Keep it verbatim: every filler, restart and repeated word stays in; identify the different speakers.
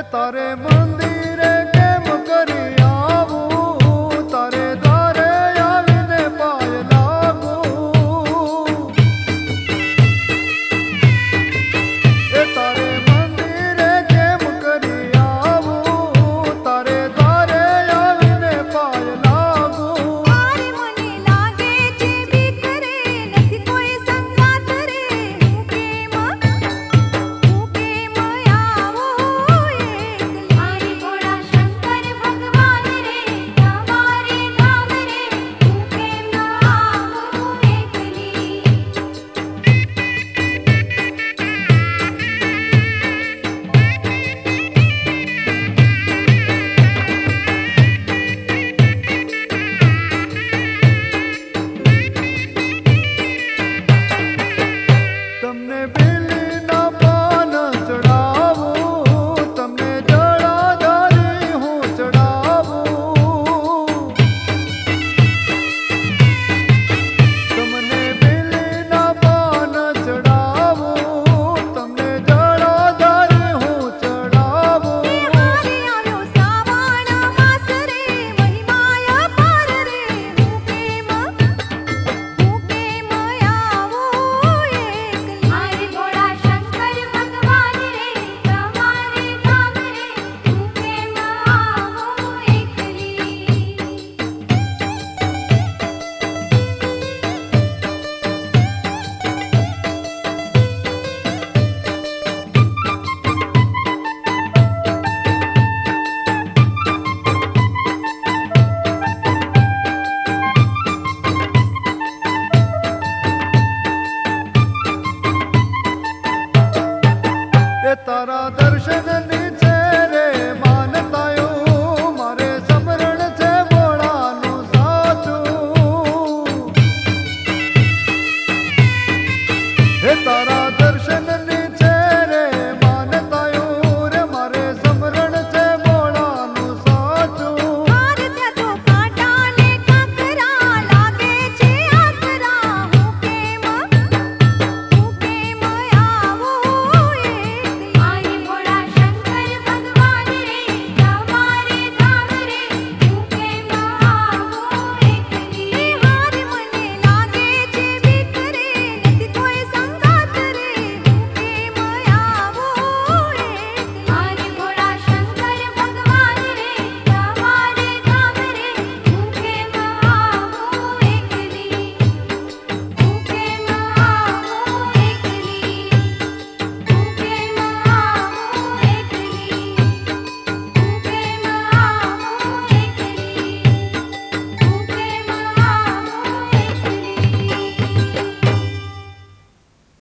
Speaker 1: તારે મંદિરે કેમ કરી આવું, તારે દ્વારે આવીને પાય લાગું. એ તારે મંદિરે કેમ કરી આવું, તારે દ્વારે આવીને પાય લાગું.
Speaker 2: મારે મને લાગે છે બીક રે, નથી કોઈ સંગાત રે. હું કેમ હું કેમ આવું એકલી. મારી ભોળા શંકર ભગવાન રે, તમારે ધામ રે. હું કેમ આવું એકલી.
Speaker 1: તમને બેલીના પાન ચડાવું, તમને જળાધારી હું ચડાવું. તમને બેલીના પાન ચડાવું, તમને જળાધારી હું ચડાવું.
Speaker 2: મારે આવ્યો શ્રાવણ માસ રે, મહિમાય અપાર રે. હું કેમ હું કેમ આવું એકલી. મારી ભોળા શંકર ભગવાન રે, તમારે ધામ રે. હું કેમ આવું એકલી.
Speaker 1: એ તારા દર્શનની